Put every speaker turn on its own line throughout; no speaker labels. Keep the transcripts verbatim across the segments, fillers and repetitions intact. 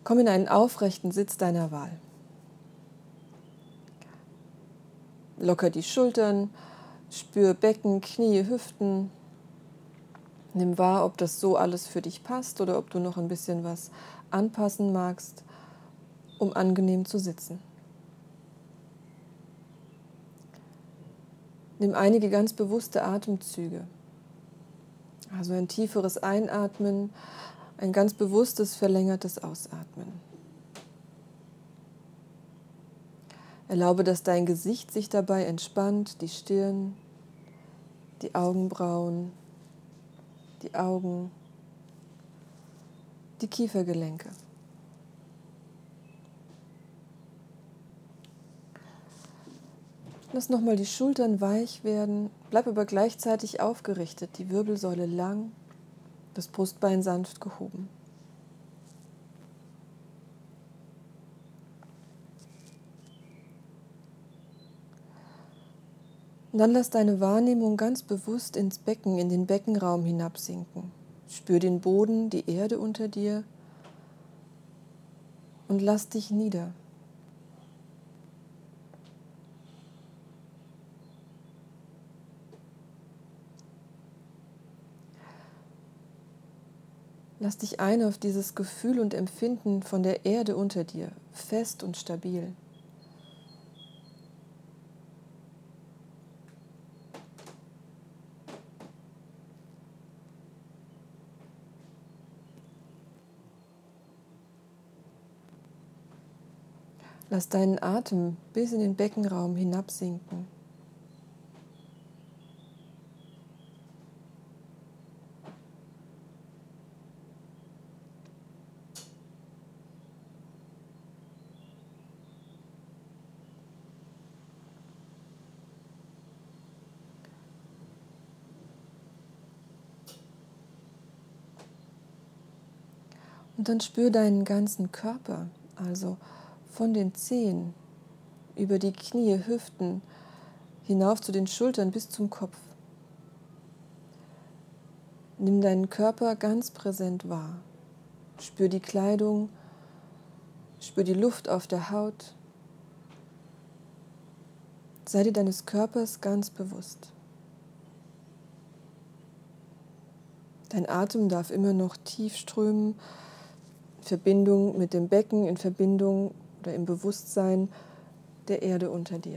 Komm in einen aufrechten Sitz deiner Wahl. Locker die Schultern, spür Becken, Knie, Hüften. Nimm wahr, ob das so alles für dich passt oder ob du noch ein bisschen was anpassen magst, um angenehm zu sitzen. Nimm einige ganz bewusste Atemzüge. Also ein tieferes Einatmen, ein ganz bewusstes, verlängertes Ausatmen. Erlaube, dass dein Gesicht sich dabei entspannt, die Stirn, die Augenbrauen, die Augen, die Kiefergelenke. Lass nochmal die Schultern weich werden, bleib aber gleichzeitig aufgerichtet, die Wirbelsäule lang, das Brustbein sanft gehoben. Und dann lass deine Wahrnehmung ganz bewusst ins Becken, in den Beckenraum hinabsinken. Spür den Boden, die Erde unter dir und lass dich nieder. Lass dich ein auf dieses Gefühl und Empfinden von der Erde unter dir, fest und stabil. Lass deinen Atem bis in den Beckenraum hinabsinken. Und dann spür deinen ganzen Körper, also von den Zehen über die Knie, Hüften, hinauf zu den Schultern bis zum Kopf. Nimm deinen Körper ganz präsent wahr. Spür die Kleidung, spür die Luft auf der Haut. Sei dir deines Körpers ganz bewusst. Dein Atem darf immer noch tief strömen, in Verbindung mit dem Becken, in Verbindung oder im Bewusstsein der Erde unter dir.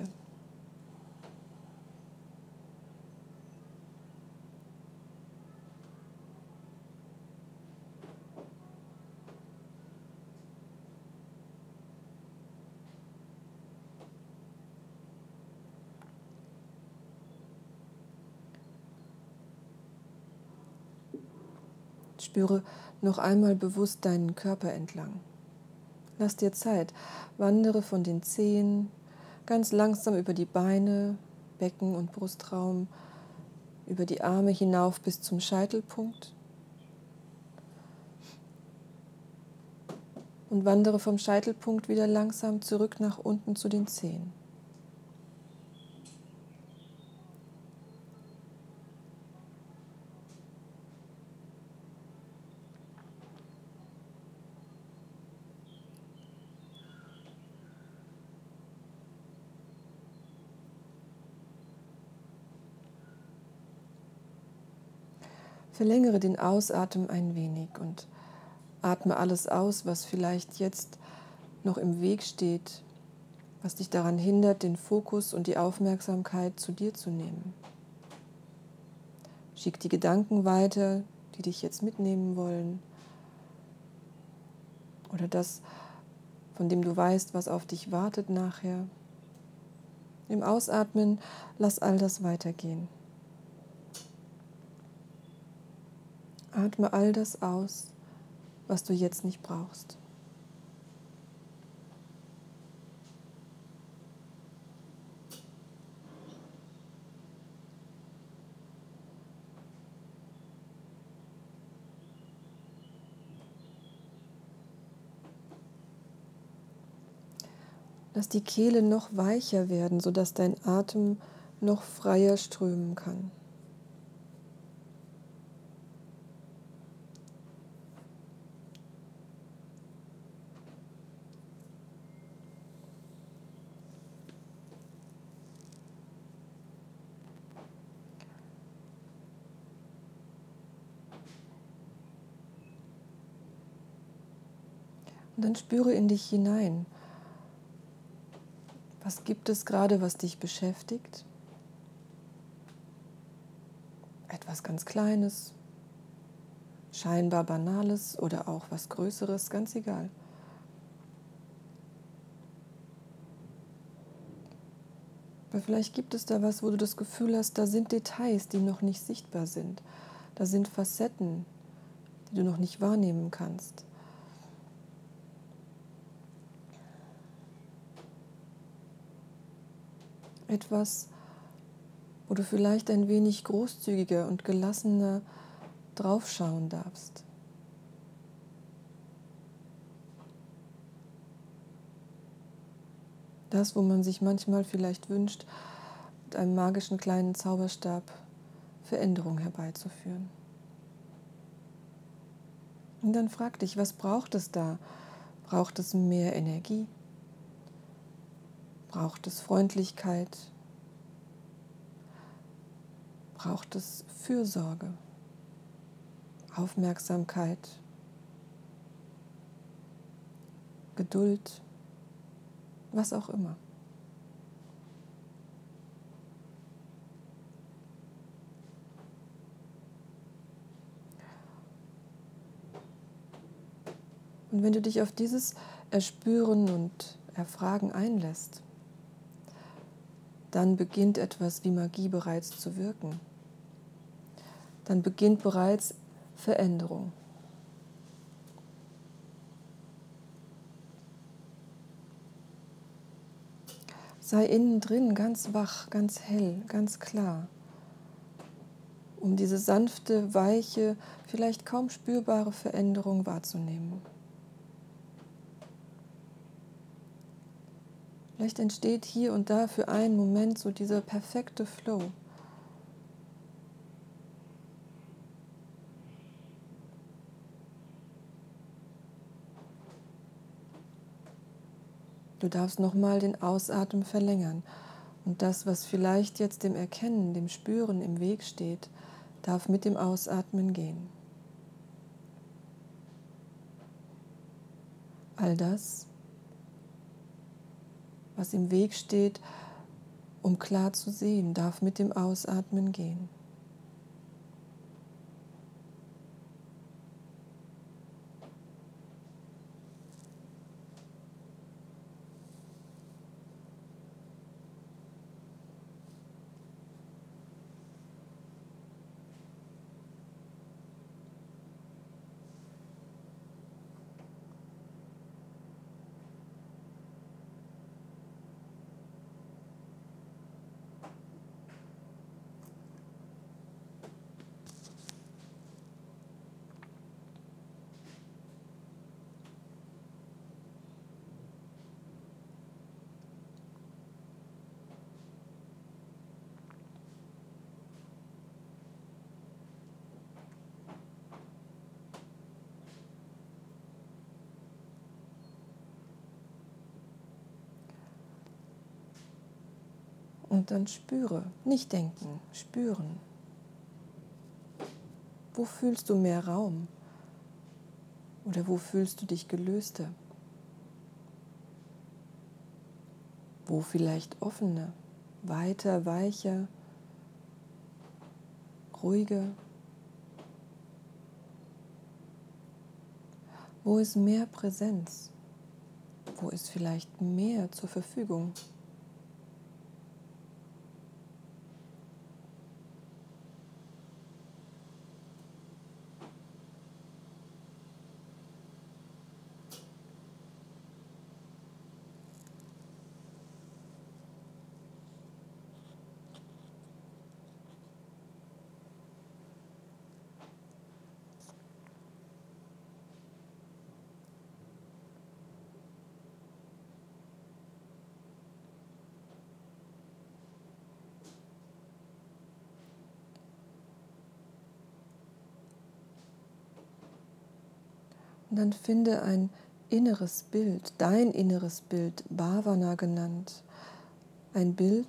Spüre noch einmal bewusst deinen Körper entlang. Lass dir Zeit, wandere von den Zehen ganz langsam über die Beine, Becken- und Brustraum, über die Arme hinauf bis zum Scheitelpunkt und wandere vom Scheitelpunkt wieder langsam zurück nach unten zu den Zehen. Verlängere den Ausatmen ein wenig und atme alles aus, was vielleicht jetzt noch im Weg steht, was dich daran hindert, den Fokus und die Aufmerksamkeit zu dir zu nehmen. Schick die Gedanken weiter, die dich jetzt mitnehmen wollen, oder das, von dem du weißt, was auf dich wartet nachher. Im Ausatmen lass all das weitergehen. Atme all das aus, was du jetzt nicht brauchst. Lass die Kehle noch weicher werden, sodass dein Atem noch freier strömen kann. Und dann spüre in dich hinein. Was gibt es gerade, was dich beschäftigt? Etwas ganz Kleines, scheinbar Banales oder auch was Größeres, ganz egal. Aber vielleicht gibt es da was, wo du das Gefühl hast, da sind Details, die noch nicht sichtbar sind. Da sind Facetten, die du noch nicht wahrnehmen kannst. Etwas, wo du vielleicht ein wenig großzügiger und gelassener draufschauen darfst. Das, wo man sich manchmal vielleicht wünscht, mit einem magischen kleinen Zauberstab Veränderung herbeizuführen. Und dann frag dich, was braucht es da? Braucht es mehr Energie? Braucht es Freundlichkeit? Braucht es Fürsorge? Aufmerksamkeit? Geduld? Was auch immer. Und wenn du dich auf dieses Erspüren und Erfragen einlässt, dann beginnt etwas wie Magie bereits zu wirken. Dann beginnt bereits Veränderung. Sei innen drin ganz wach, ganz hell, ganz klar, um diese sanfte, weiche, vielleicht kaum spürbare Veränderung wahrzunehmen. Vielleicht entsteht hier und da für einen Moment so dieser perfekte Flow. Du darfst nochmal den Ausatmen verlängern und das, was vielleicht jetzt dem Erkennen, dem Spüren im Weg steht, darf mit dem Ausatmen gehen. All das, was im Weg steht, um klar zu sehen, darf mit dem Ausatmen gehen. Und dann spüre, nicht denken, spüren. Wo fühlst du mehr Raum? Oder wo fühlst du dich gelöster? Wo vielleicht offener, weiter, weicher, ruhiger? Wo ist mehr Präsenz? Wo ist vielleicht mehr zur Verfügung? Und dann finde ein inneres Bild, dein inneres Bild, Bhavana genannt. Ein Bild,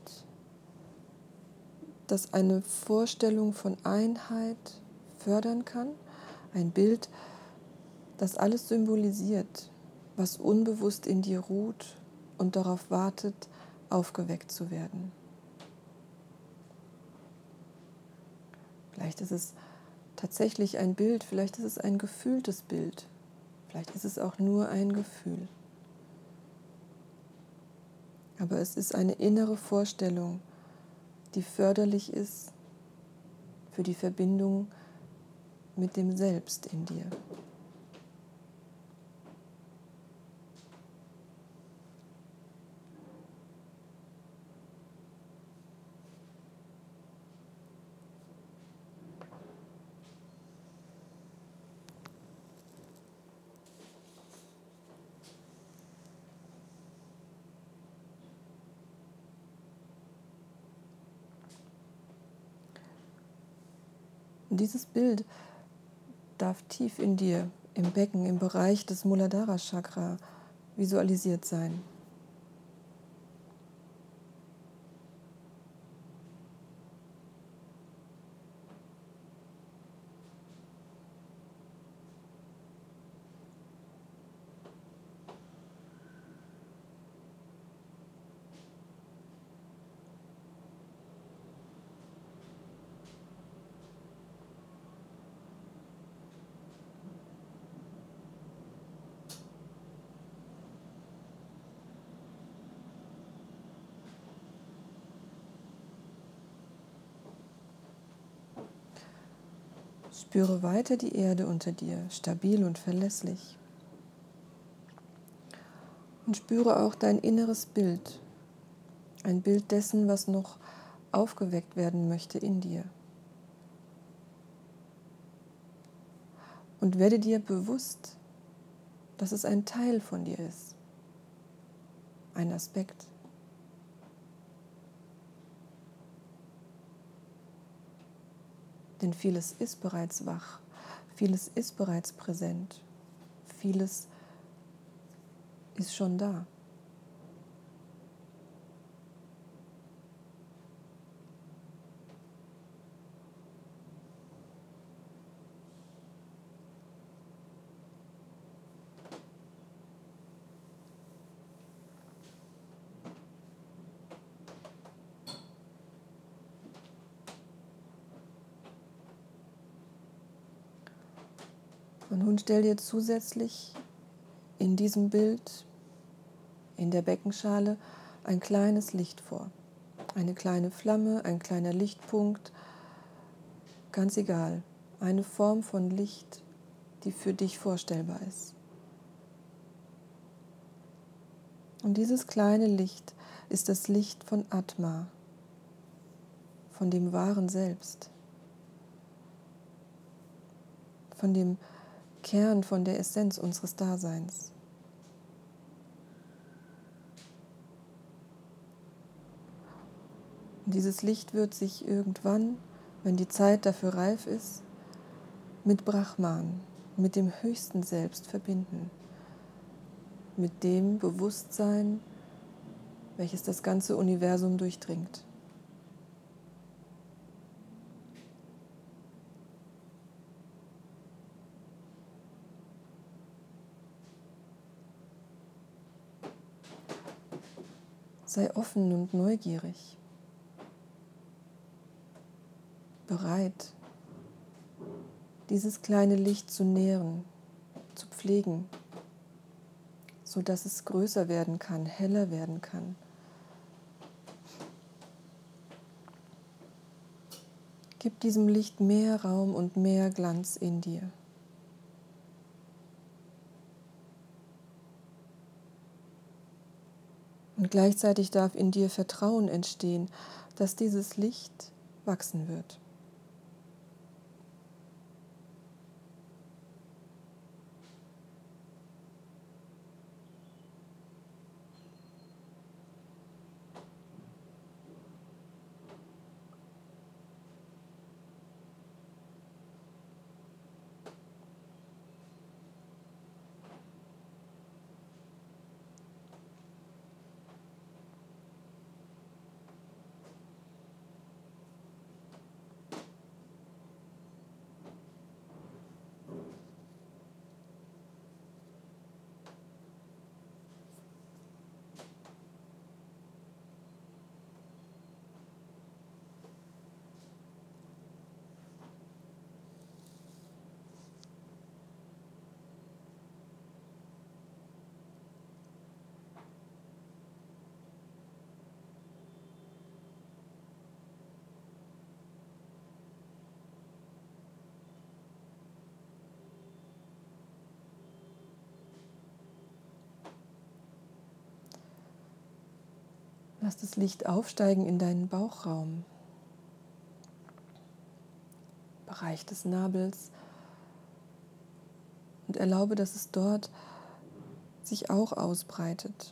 das eine Vorstellung von Einheit fördern kann. Ein Bild, das alles symbolisiert. was unbewusst in dir ruht und darauf wartet, aufgeweckt zu werden. Vielleicht ist es tatsächlich ein Bild, vielleicht ist es ein gefühltes Bild, vielleicht ist es auch nur ein Gefühl. Aber es ist eine innere Vorstellung, die förderlich ist für die Verbindung mit dem Selbst in dir. Und dieses Bild darf tief in dir, im Becken, im Bereich des Muladhara Chakra visualisiert sein. Spüre weiter die Erde unter dir, stabil und verlässlich. Und spüre auch dein inneres Bild, ein Bild dessen, was noch aufgeweckt werden möchte in dir. Und werde dir bewusst, dass es ein Teil von dir ist, ein Aspekt. Denn vieles ist bereits wach, vieles ist bereits präsent, vieles ist schon da. Und nun stell dir zusätzlich in diesem Bild, in der Beckenschale, ein kleines Licht vor. Eine kleine Flamme, ein kleiner Lichtpunkt, ganz egal. Eine Form von Licht, die für dich vorstellbar ist. Und dieses kleine Licht ist das Licht von Atma, von dem wahren Selbst, von dem Kern, von der Essenz unseres Daseins. Und dieses Licht wird sich irgendwann, wenn die Zeit dafür reif ist, mit Brahman, mit dem höchsten Selbst verbinden, mit dem Bewusstsein, welches das ganze Universum durchdringt. Sei offen und neugierig, bereit, dieses kleine Licht zu nähren, zu pflegen, sodass es größer werden kann, heller werden kann. Gib diesem Licht mehr Raum und mehr Glanz in dir. Und gleichzeitig darf in dir Vertrauen entstehen, dass dieses Licht wachsen wird. Lass das Licht aufsteigen in deinen Bauchraum, Bereich des Nabels, und erlaube, dass es dort sich auch ausbreitet.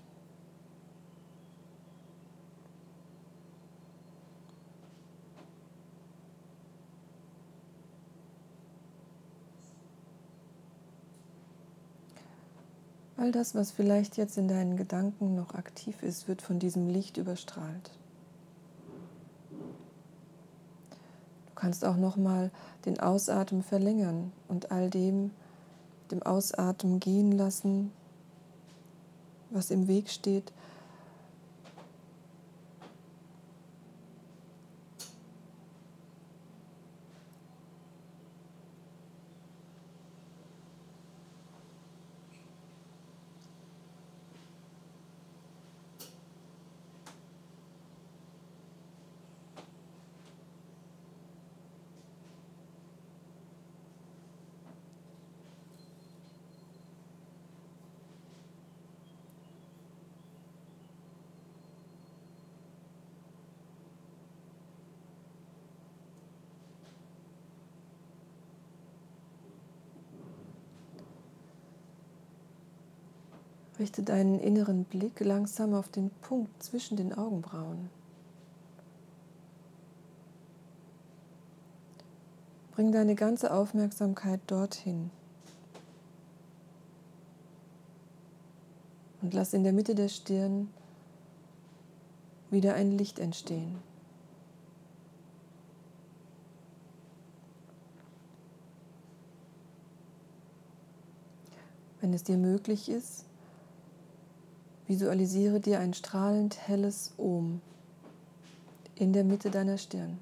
All das, was vielleicht jetzt in deinen Gedanken noch aktiv ist, wird von diesem Licht überstrahlt. Du kannst auch nochmal den Ausatmen verlängern und all dem, dem Ausatmen gehen lassen, was im Weg steht. Richte deinen inneren Blick langsam auf den Punkt zwischen den Augenbrauen. Bring deine ganze Aufmerksamkeit dorthin und lass in der Mitte der Stirn wieder ein Licht entstehen. Wenn es dir möglich ist, visualisiere dir ein strahlend helles Om in der Mitte deiner Stirn.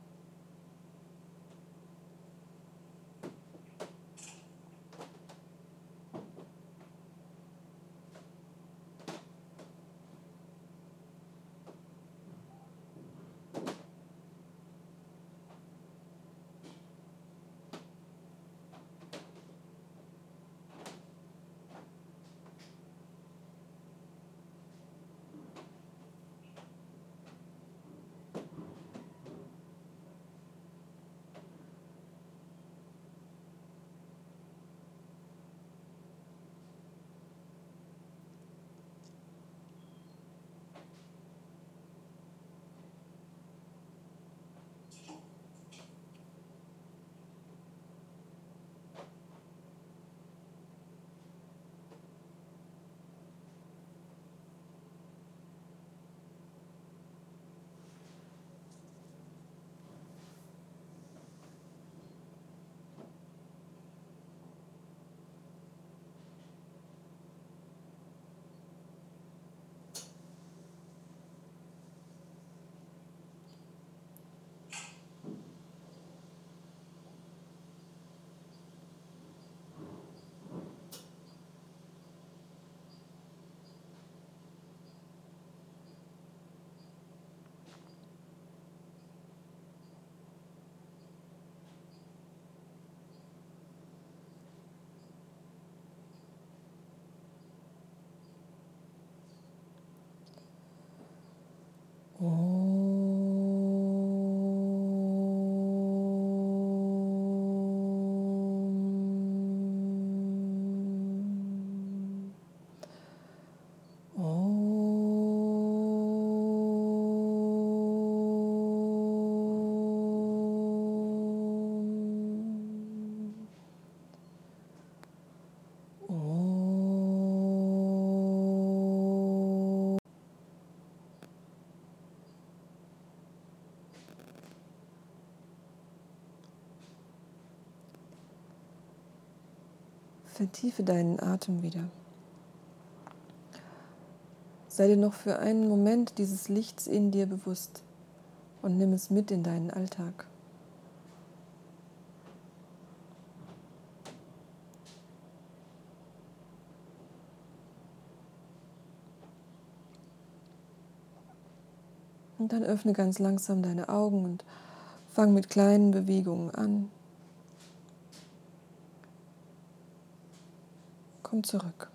Vertiefe deinen Atem wieder. Sei dir noch für einen Moment dieses Lichts in dir bewusst und nimm es mit in deinen Alltag. Und dann öffne ganz langsam deine Augen und fang mit kleinen Bewegungen an. Komm zurück.